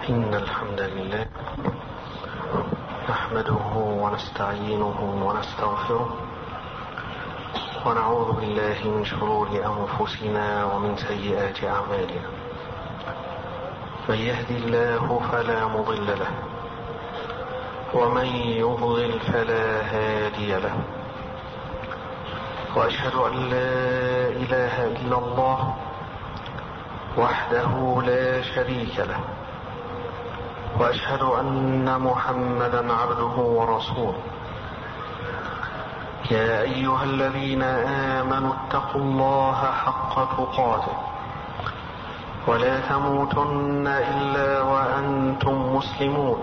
إن الحمد لله نحمده ونستعينه ونستغفره ونعوذ بالله من شرور أنفسنا ومن سيئات أعمالنا. من يهدي الله فلا مضل له ومن يضلل فلا هادي له، وأشهد أن لا إله إلا الله وحده لا شريك له، وأشهد أن محمدا عبده ورسوله. يا أيها الذين آمنوا اتقوا الله حق تقاته ولا تموتن إلا وأنتم مسلمون.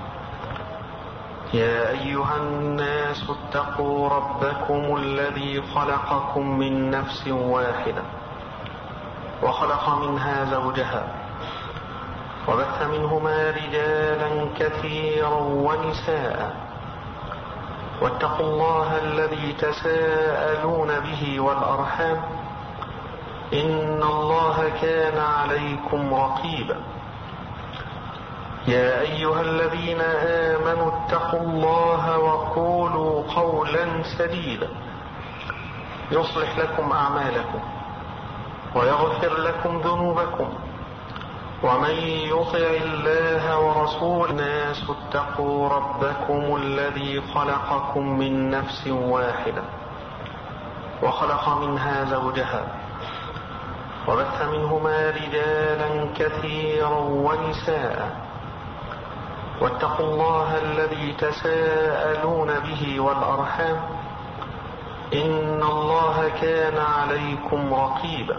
يا أيها الناس اتقوا ربكم الذي خلقكم من نفس واحدة وخلق منها زوجها وبث منهما رجالا كثيرا ونساء، واتقوا الله الذي تساءلون به والأرحام إن الله كان عليكم رقيبا. يا أيها الذين آمنوا اتقوا الله وقولوا قولا سديدا يصلح لكم أعمالكم ويغفر لكم ذنوبكم، ومن يطع الله ورسوله. الناس اتقوا ربكم الذي خلقكم من نفس واحدة وخلق منها زوجها وبث منهما رجالا كثيرا ونساء، واتقوا الله الذي تساءلون به والأرحام إن الله كان عليكم رقيبا.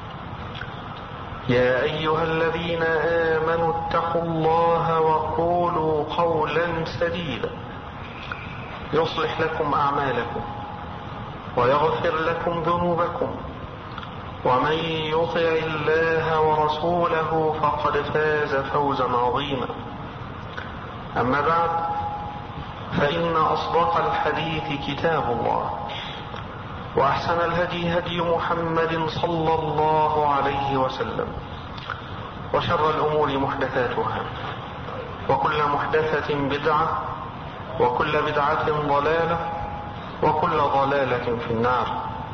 يا أيها الذين آمنوا اتقوا الله وقولوا قولا سديدا يصلح لكم أعمالكم ويغفر لكم ذنوبكم، ومن يطع الله ورسوله فقد فاز فوزا عظيما. أما بعد، فإن أصدق الحديث كتاب الله، وأحسن الهدي هدي محمد صلى الله عليه وسلم، وشر الأمور محدثاتها، وكل محدثة بدعة، وكل بدعة ضلالة، وكل ضلالة في النار.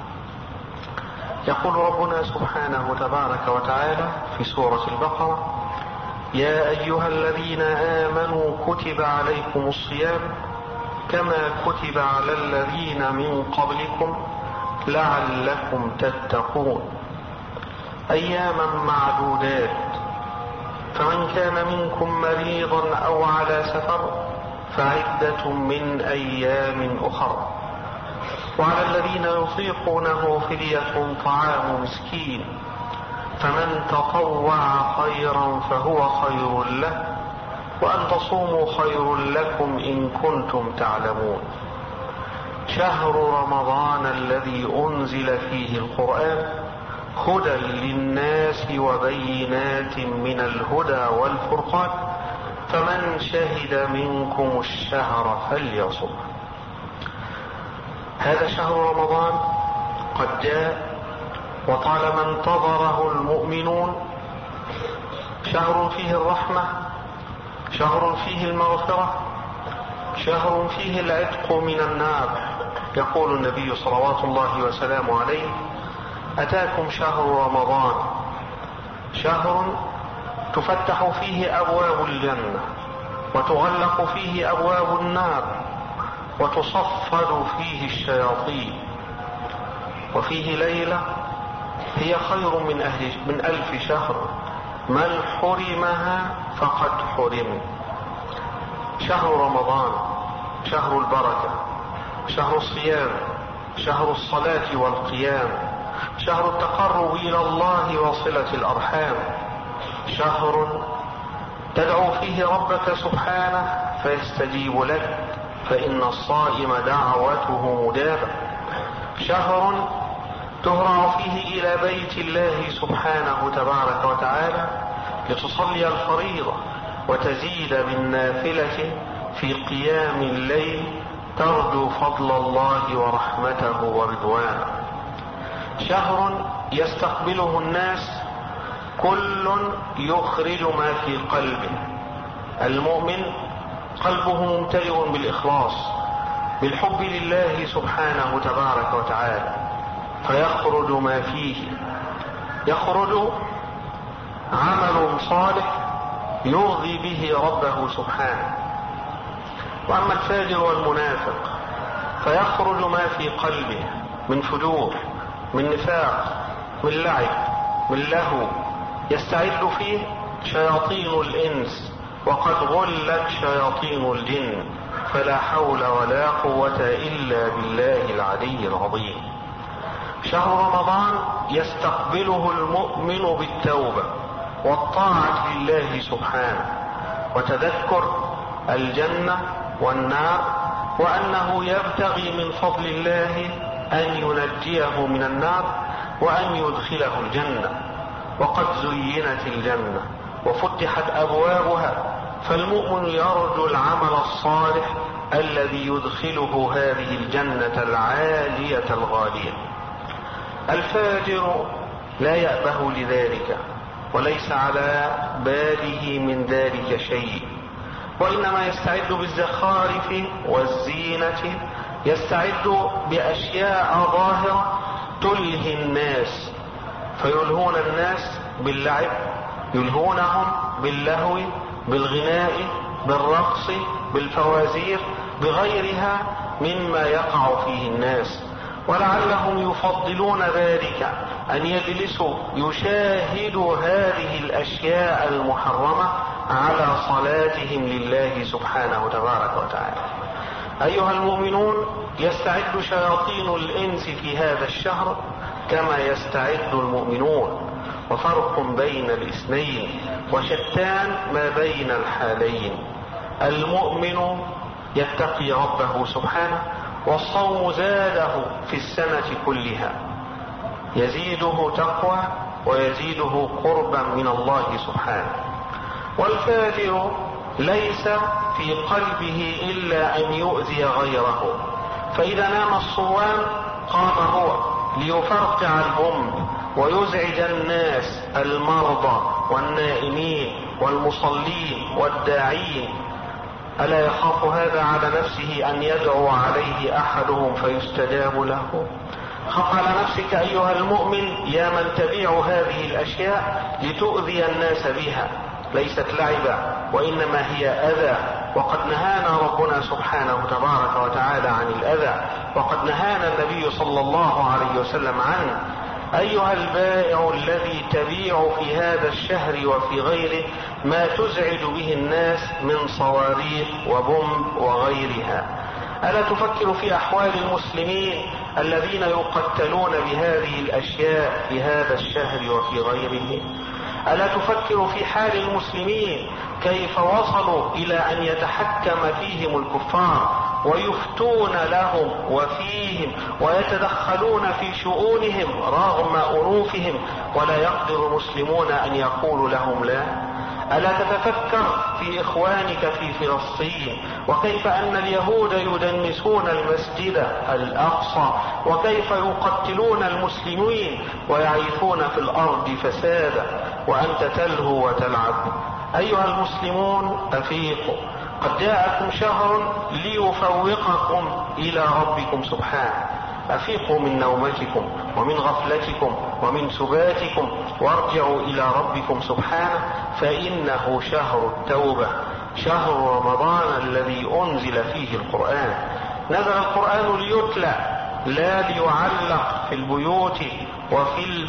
يقول ربنا سبحانه تبارك وتعالى في سورة البقرة: يا أيها الذين آمنوا كتب عليكم الصيام كما كتب على الذين من قبلكم لعلكم تتقون، أياما معدودات، فمن كان منكم مريضا أو على سفر فعدة من أيام أخر، وعلى الذين يطيقونه فدية طعام مسكين، فمن تطوع خيرا فهو خير له، وأن تصوموا خير لكم إن كنتم تعلمون. شهر رمضان الذي أنزل فيه القرآن هدى للناس وبينات من الهدى والفرقان، فمن شهد منكم الشهر فليصم. هذا شهر رمضان قد جاء وطالما انتظره المؤمنون، شهر فيه الرحمة، شهر فيه المغفرة، شهر فيه العتق من النار. يقول النبي صلوات الله وسلامه عليه: أتاكم شهر رمضان، شهر تفتح فيه أبواب الجنة وتغلق فيه أبواب النار وتصفد فيه الشياطين، وفيه ليلة هي خير من 1000 شهر، من حرمها فقد حرم. شهر رمضان شهر البركة، شهر الصيام، شهر الصلاة والقيام، شهر التقرب إلى الله وصلة الأرحام، شهر تدعو فيه ربك سبحانه فيستجيب لك، فإن الصائم دعوته مجابة، شهر تهرع فيه إلى بيت الله سبحانه تبارك وتعالى لتصلي الفريضة وتزيد بالنافلة في قيام الليل، ترجو فضل الله ورحمته ورضوانه. شهر يستقبله الناس كل يخرج ما في قلبه، المؤمن قلبه ممتلئ بالإخلاص، بالحب لله سبحانه تبارك وتعالى، فيخرج ما فيه، يخرج عمل صالح يرضي به ربه سبحانه. وأما الفاجر والمنافق فيخرج ما في قلبه من فجور، من نفاق، من لعب، من لهو، يستعد فيه شياطين الإنس وقد غلت شياطين الجن، فلا حول ولا قوة إلا بالله العلي العظيم. شهر رمضان يستقبله المؤمن بالتوبة والطاعة لله سبحانه، وتذكر الجنة والنار، وأنه يبتغي من فضل الله أن ينجيه من النار وأن يدخله الجنة. وقد زينت الجنة وفتحت أبوابها، فالمؤمن يرجو العمل الصالح الذي يدخله هذه الجنة العالية الغالية. الفاجر لا يأبه لذلك وليس على باله من ذلك شيء، وإنما يستعد بالزخارف والزينة، يستعد بأشياء ظاهرة تلهي الناس، فيلهون الناس باللعب، يلهونهم باللهو، بالغناء، بالرقص، بالفوازير، بغيرها مما يقع فيه الناس. ولعلهم يفضلون ذلك أن يجلسوا يشاهدوا هذه الأشياء المحرمة على صلاتهم لله سبحانه تبارك وتعالى. أيها المؤمنون، يستعد شياطين الإنس في هذا الشهر كما يستعد المؤمنون، وفرق بين الاثنين وشتان ما بين الحالين. المؤمن يتقي ربه سبحانه، والصوم زاده في السنة كلها، يزيده تقوى ويزيده قربا من الله سبحانه. والفاجر ليس في قلبه إلا أن يؤذي غيره، فإذا نام الصوام قام هو ليفرقع الهم ويزعج الناس المرضى والنائمين والمصلين والداعين. ألا يخاف هذا على نفسه أن يدعو عليه أحدهم فيستجاب له؟ خف على نفسك أيها المؤمن يا من تبيع هذه الأشياء لتؤذي الناس بها، ليست لعبا وإنما هي أذى، وقد نهانا ربنا سبحانه تبارك وتعالى عن الأذى، وقد نهانا النبي صلى الله عليه وسلم عنه. أيها البائع الذي تبيع في هذا الشهر وفي غيره ما تزعج به الناس من صواريخ وبومب وغيرها، ألا تفكر في أحوال المسلمين الذين يقتلون بهذه الأشياء في هذا الشهر وفي غيره؟ ألا تفكر في حال المسلمين كيف وصلوا إلى أن يتحكم فيهم الكفار ويفتون لهم وفيهم ويتدخلون في شؤونهم رغم أنوفهم، ولا يقدر المسلمون أن يقولوا لهم لا؟ ألا تتفكر في إخوانك في فلسطين، وكيف أن اليهود يدنسون المسجد الأقصى، وكيف يقتلون المسلمين ويعيثون في الأرض فسادا، وأنت تلهو وتلعب؟ أيها المسلمون أفيقوا، قد جاءكم شهر ليفوقكم إلى ربكم سبحانه. أفيقوا من نومتكم ومن غفلتكم ومن سباتكم وارجعوا إلى ربكم سبحانه، فإنه شهر التوبة، شهر رمضان الذي أنزل فيه القرآن. نزل القرآن ليتلى لا ليعلق في البيوت وفي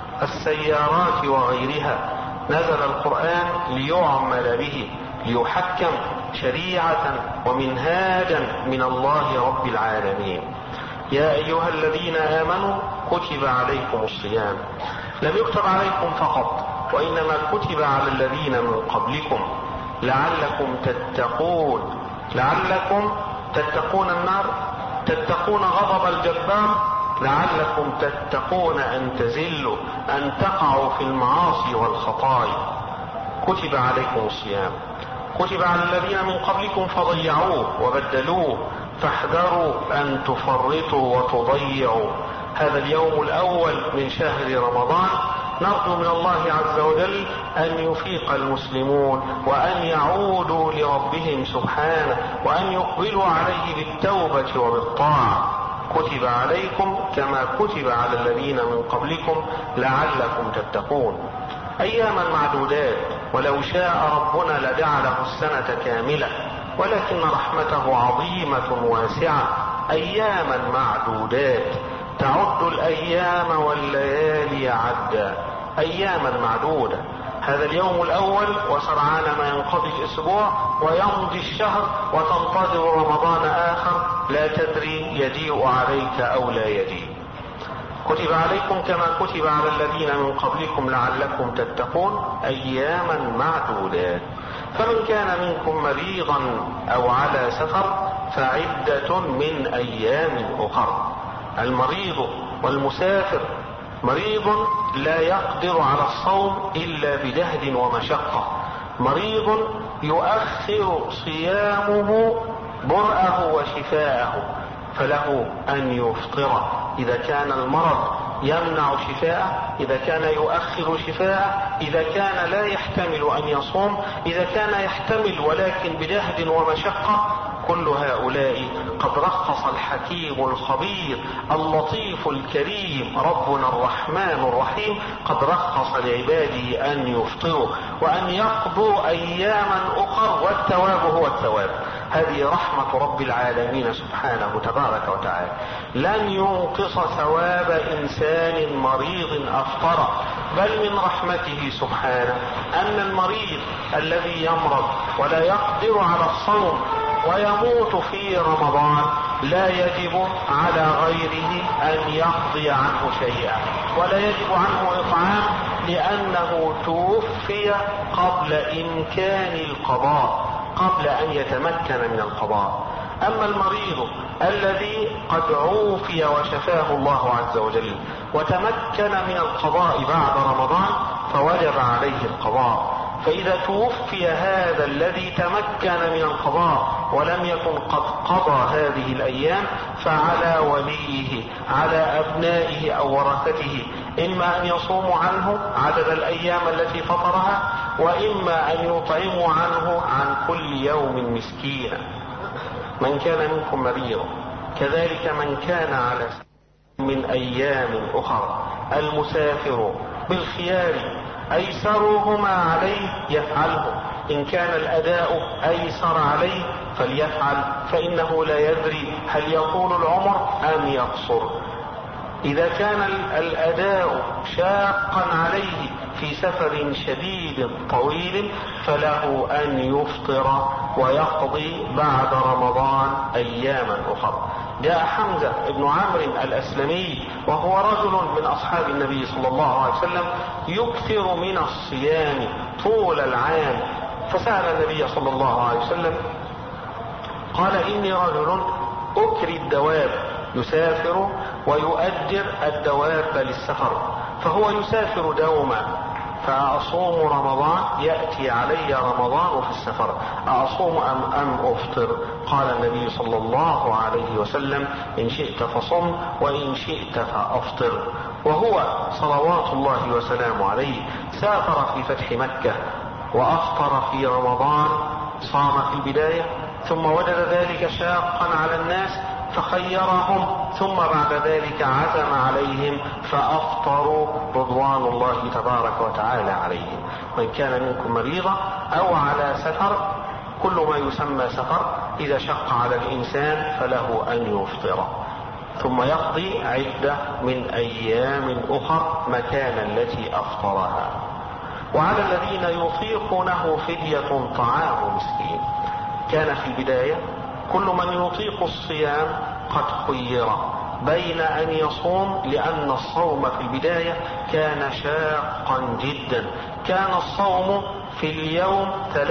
السيارات وغيرها، نزل القرآن ليعمل به، ليحكم شريعة ومنهاجا من الله رب العالمين. يا أيها الذين آمنوا كتب عليكم الصيام، لم يكتب عليكم فقط، وإنما كتب على الذين من قبلكم لعلكم تتقون. لعلكم تتقون النار، تتقون غضب الجبار، لعلكم تتقون أن تزلوا، أن تقعوا في المعاصي والخطايا. كتب عليكم الصيام، كتب على الذين من قبلكم فضيعوه وبدلوه، فاحذروا أن تفرطوا وتضيعوا. هذا اليوم الأول من شهر رمضان نرجو من الله عز وجل أن يفيق المسلمون وأن يعودوا لربهم سبحانه وأن يقبلوا عليه بالتوبة وبالطاعة. كتب عليكم كما كتب على الذين من قبلكم لعلكم تتقون. أياما معدودات، ولو شاء ربنا لجعله السنة كاملة، ولكن رحمته عظيمة واسعة. أياما معدودات، تعد الأيام والليالي عدا. أياما معدودة، هذا اليوم الأول وسرعان ما ينقضي الأسبوع ويمضي الشهر وتنتظر رمضان آخر لا تدري يجيء عليك أو لا يجيء. كتب عليكم كما كتب على الذين من قبلكم لعلكم تتقون. أياما معدودات. فمن كان منكم مريضا أو على سفر فعدة من أيام أخر. المريض والمسافر، مريض لا يقدر على الصوم إلا بجهد ومشقة، مريض يؤخر صيامه برأه وشفاءه، فله أن يفطر إذا كان المرض يمنع شفاءه، إذا كان يؤخر شفاءه، إذا كان لا يحتمل أن يصوم، إذا كان يحتمل ولكن بجهد ومشقة. كل هؤلاء قد رخص الحكيم الخبير اللطيف الكريم ربنا الرحمن الرحيم، قد رخص لعباده أن يفطروا وأن يقضوا أياما أخر، والثواب هو الثواب. هذه رحمة رب العالمين سبحانه تبارك وتعالى. لن ينقص ثواب إنسان مريض أفطر، بل من رحمته سبحانه أن المريض الذي يمرض ولا يقدر على الصوم ويموت في رمضان لا يجب على غيره أن يقضي عنه شيئا، ولا يجب عنه إطعام، لأنه توفي قبل إمكان القضاء، قبل أن يتمكن من القضاء. أما المريض الذي قد عوفي وشفاه الله عز وجل وتمكن من القضاء بعد رمضان فوجب عليه القضاء. فإذا توفي هذا الذي تمكن من القضاء ولم يكن قد قضى هذه الأيام، فعلى وليه، على أبنائه أو ورثته، إما أن يصوموا عنه عدد الأيام التي فطرها، وإما أن يطعموا عنه عن كل يوم مسكينا. من كان منكم مريضا كذلك من كان على من أيام أخرى. المسافر بالخيار أيسرهما عليه يفعله، إن كان الأداء أيسر عليه فليفعل، فإنه لا يدري هل يطول العمر أم يقصر. إذا كان الأداء شاقا عليه في سفر شديد طويل فله أن يفطر ويقضي بعد رمضان أياما أخرى. جاء حمزة بن عمرو الأسلمي وهو رجل من أصحاب النبي صلى الله عليه وسلم يكثر من الصيام طول العام، فسأل النبي صلى الله عليه وسلم قال: إني رجل أكري الدواب، يسافر ويؤجر الدواب للسفر، فهو يسافر دوما، فأصوم رمضان يأتي علي رمضان في السفر، أصوم أم أفطر؟ قال النبي صلى الله عليه وسلم: إن شئت فصم وإن شئت فأفطر. وهو صلوات الله وسلامه عليه سافر في فتح مكة وأفطر في رمضان، صام في البداية ثم وجد ذلك شاقا على الناس فخيرهم، ثم بعد ذلك عزم عليهم فأفطروا رضوان الله تبارك وتعالى عليهم. من كان منكم مريضا أو على سفر، كل ما يسمى سفر إذا شق على الإنسان فله أن يفطر، ثم يقضي عدة من أيام أخر مكان التي أفطرها. وعلى الذين يطيقونه فدية طعام مسكين. كان في البداية كل من يطيق الصيام قد خير بين أن يصوم، لأن الصوم في البداية كان شاقا جدا، كان الصوم في اليوم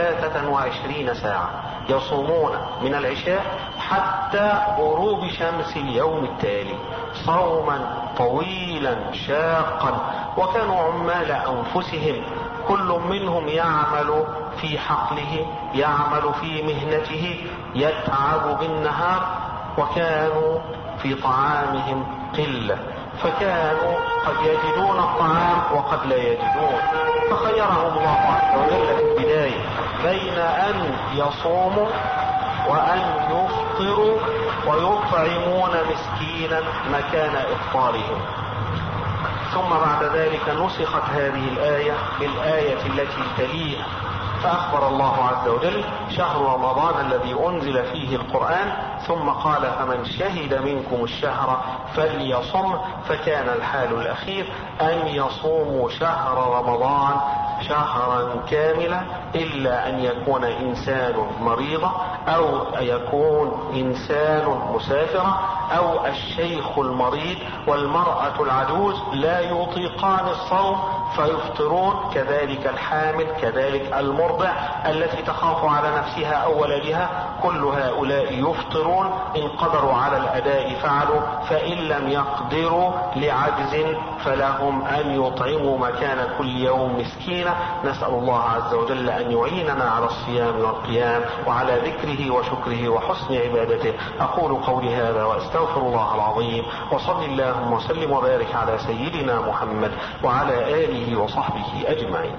23 ساعة، يصومون من العشاء حتى غروب شمس اليوم التالي، صوما طويلا شاقا. وكانوا عمال أنفسهم، كل منهم يعمل في حقله، يعمل في مهنته، يتعب بالنهار، وكانوا في طعامهم قلة، فكانوا قد يجدون الطعام وقد لا يجدون، فخيرهم الله عز وجل في البداية بين أن يصوموا وأن يفطروا ويطعمون مسكينا مكان إفطارهم. ثم بعد ذلك نسخت هذه الآية بالآية التي تليها، فأخبر الله عز وجل شهر رمضان الذي أنزل فيه القرآن، ثم قال فمن شهد منكم الشهر فليصم، فكان الحال الأخير أن يصوموا شهر رمضان شهرا كاملا، إلا أن يكون إنسان مريضا أو يكون إنسان مسافرا أو الشيخ المريض والمرأة العجوز لا يطيقان الصوم فيفطرون، كذلك الحامل، كذلك المرضع التي تخاف على نفسها أو ولدها، كل هؤلاء يفطرون. إن قدروا على الأداء فعلوا، فإن لم يقدروا لعجز فلهم أن يطعموا مكان كل يوم مسكينا. نسأل الله عز وجل أن يعيننا على الصيام والقيام وعلى ذكره وشكره وحسن عبادته. أقول قولي هذا وأستغفر الله العظيم، وصل اللهم وسلم وبارك على سيدنا محمد وعلى آله وصحبه أجمعين.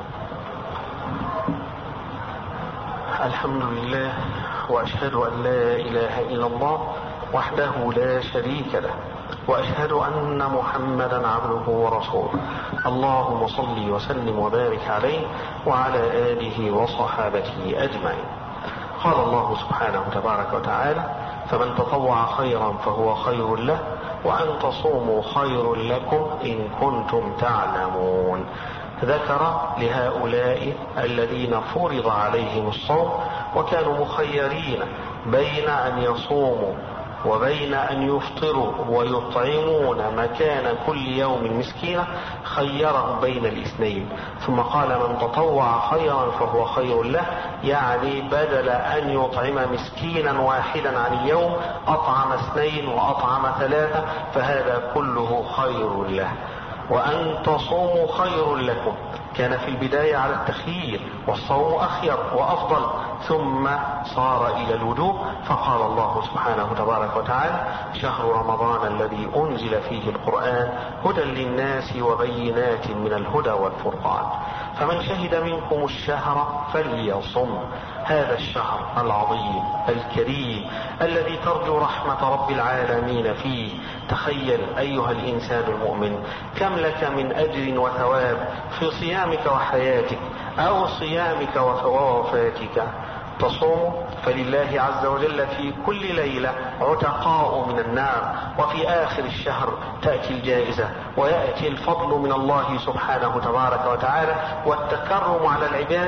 الحمد لله، وأشهد أن لا إله إلا الله وحده لا شريك له، وأشهد أن محمدا عبده ورسوله. اللهم صل وسلم وبارك عليه وعلى آله وصحابته أجمعين. قال الله سبحانه تبارك وتعالى فمن تطوع خيرا فهو خير له وأن تصوموا خير لكم إن كنتم تعلمون. ذكر لهؤلاء الذين فرض عليهم الصوم وكانوا مخيرين بين أن يصوموا وبين أن يفطروا ويطعمون مكان كل يوم مسكينة، خيرهم بين الاثنين. ثم قال من تطوع خيرا فهو خير له، يعني بدل أن يطعم مسكينا واحدا عن اليوم أطعم 2 وأطعم 3، فهذا كله خير له. وأن تصوموا خير لكم كان في البداية على التخيير، والصوم أخير وأفضل، ثم صار إلى الوجوب، فقال الله سبحانه تبارك وتعالى شهر رمضان الذي أنزل فيه القرآن هدى للناس وبينات من الهدى والفرقان، فمن شهد منكم الشهر فليصم. هذا الشهر العظيم الكريم الذي ترجو رحمة رب العالمين فيه. تخيل أيها الإنسان المؤمن كم لك من أجر وثواب في صيامك وحياتك أو صيامك ووفاتك. تصوم فلله عز وجل في كل ليلة عتقاء من النار، وفي آخر الشهر تأتي الجائزة ويأتي الفضل من الله سبحانه تبارك وتعالى والتكرم على العباد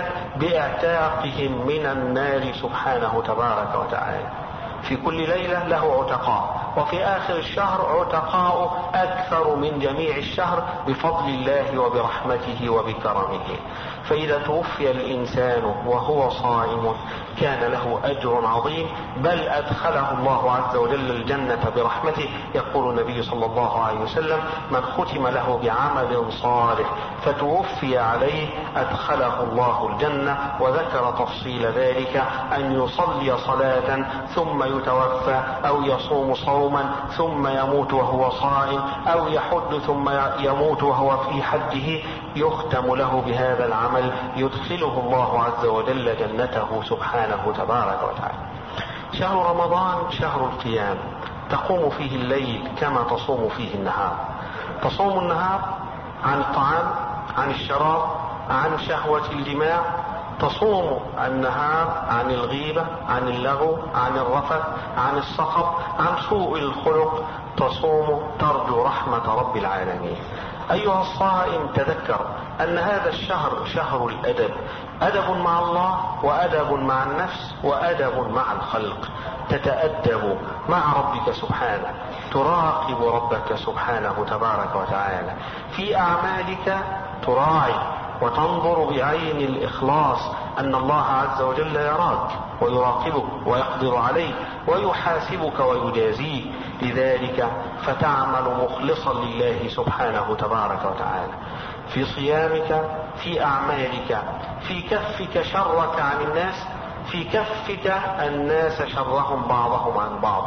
باعتاقهم من النار سبحانه تبارك وتعالى. في كل ليلة له عتقاء، وفي آخر الشهر عتقاء أكثر من جميع الشهر بفضل الله وبرحمته وبكرمه. فإذا توفي الإنسان وهو صائم كان له أجر عظيم، بل أدخله الله عز وجل الجنة برحمته. يقول النبي صلى الله عليه وسلم من ختم له بعمل صالح فتوفي عليه أدخله الله الجنة. وذكر تفصيل ذلك أن يصلي صلاة ثم يتوفى، أو يصوم صوما ثم يموت وهو صائم، أو يحج ثم يموت وهو في حجه، يختم له بهذا العمل يدخله الله عز وجل جنته سبحانه تبارك وتعالى. شهر رمضان شهر القيام، تقوم فيه الليل كما تصوم فيه النهار. تصوم النهار عن الطعام، عن الشراب، عن شهوة الجماع. تصوم النهار عن الغيبة، عن اللغو، عن الرفث، عن الصخب، عن سوء الخلق. تصوم ترجو رحمة رب العالمين. أيها الصائم تذكر أن هذا الشهر شهر الأدب، أدب مع الله وأدب مع النفس وأدب مع الخلق. تتأدب مع ربك سبحانه، تراقب ربك سبحانه تبارك وتعالى في أعمالك، تراعي وتنظر بعين الإخلاص أن الله عز وجل يراك ويراقبك ويقدر عليك ويحاسبك ويجازيك. لذلك فتعمل مخلصا لله سبحانه تبارك وتعالى في صيامك، في أعمالك، في كفك شرك عن الناس، في كفك الناس شرهم بعضهم عن بعض.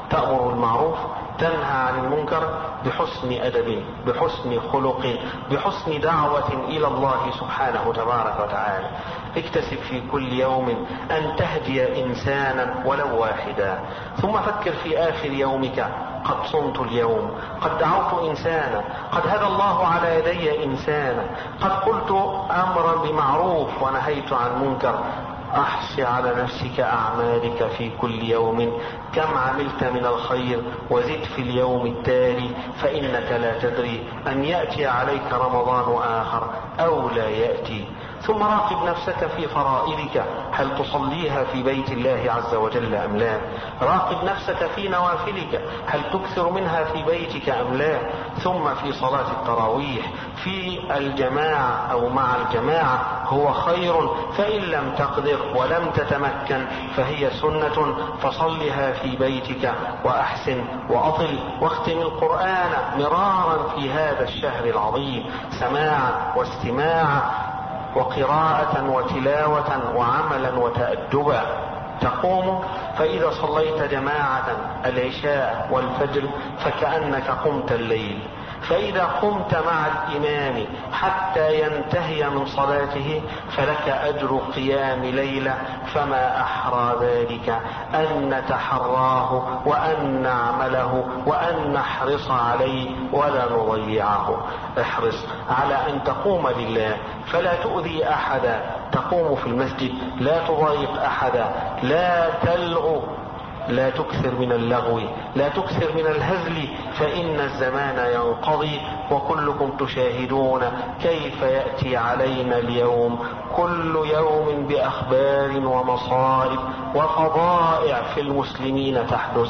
تأمر بالمعروف، تنهى عن المنكر بحسن أدب، بحسن خلق، بحسن دعوة إلى الله سبحانه تبارك وتعالى. اكتسب في كل يوم أن تهدي إنسانا ولو واحدا، ثم فكر في آخر يومك: قد صمت اليوم، قد دعوت إنسانا، قد هدى الله على يدي إنسانا، قد قلت أمرا بمعروف ونهيت عن منكر. احص على نفسك اعمالك في كل يوم كم عملت من الخير، وزد في اليوم التالي، فانك لا تدري ان ياتي عليك رمضان اخر او لا ياتي. ثم راقب نفسك في فرائضك، هل تصليها في بيت الله عز وجل ام لا؟ راقب نفسك في نوافلك، هل تكثر منها في بيتك ام لا؟ ثم في صلاة التراويح في الجماعة او مع الجماعة هو خير، فان لم تقدر ولم تتمكن فهي سنة، فصلها في بيتك واحسن واطل. واختم القرآن مرارا في هذا الشهر العظيم، سماعا واستماعا وقراءة وتلاوة وعملا وتأدبا. تقوم فإذا صليت جماعة العشاء والفجر فكأنك قمت الليل، فإذا قمت مع الإمام حتى ينتهي من صلاته فلك أجر قيام ليلة. فما أحرى ذلك أن نتحراه وأن نعمله وأن نحرص عليه ولا نضيعه. احرص على أن تقوم لله فلا تؤذي أحدا، تقوم في المسجد لا تضايق أحدا، لا تلغو، لا تكثر من اللغو، لا تكثر من الهزل، فإن الزمان ينقضي وكلكم تشاهدون كيف يأتي علينا اليوم، كل يوم بأخبار ومصائب وفضائع في المسلمين تحدث.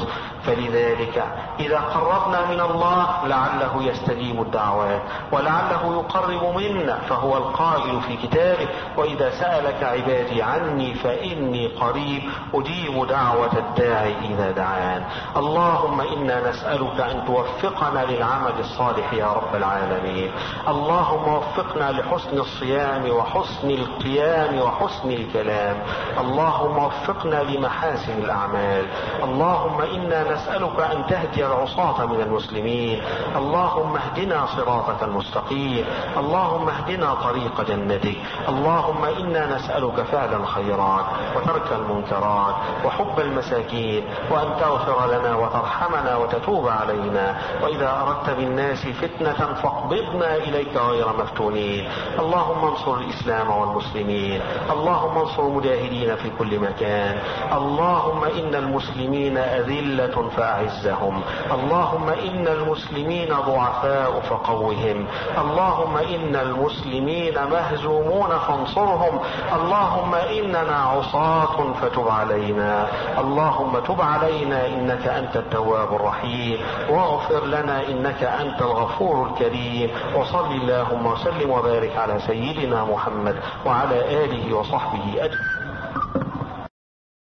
فلذلك إذا قربنا من الله لعله يستجيب الدعوات ولعله يقرب منا، فهو القائل في كتابه: وإذا سألك عبادي عني فإني قريب أجيب دعوة الداعي إذا دعان. اللهم إنا نسألك أن توفقنا للعمل الصالح يا رب العالمين. اللهم وفقنا لحسن الصيام وحسن القيام وحسن الكلام. اللهم وفقنا لمحاسن الأعمال. اللهم إنا نسألك أن تهدي العصاة من المسلمين. اللهم اهدنا صراطك المستقيم. اللهم اهدنا طريق جنتك. اللهم إنا نسألك فعل الخيرات وترك المنكرات وحب المساكين، وأن تغفر لنا وترحمنا وتتوب علينا، وإذا أردت بالناس فتنة فاقبضنا إليك غير مفتونين. اللهم انصر الإسلام والمسلمين. اللهم انصر المجاهدين في كل مكان. اللهم إن المسلمين أذلة فأعزهم. اللهم إن المسلمين ضعفاء فقوهم. اللهم إن المسلمين مهزومون فانصرهم. اللهم إننا عصاة فتب علينا. اللهم تب علينا إنك أنت التواب الرحيم، واغفر لنا إنك أنت الغفور الكريم. وصل اللهم وسلم وبارك على سيدنا محمد وعلى آله وصحبه أجمعين.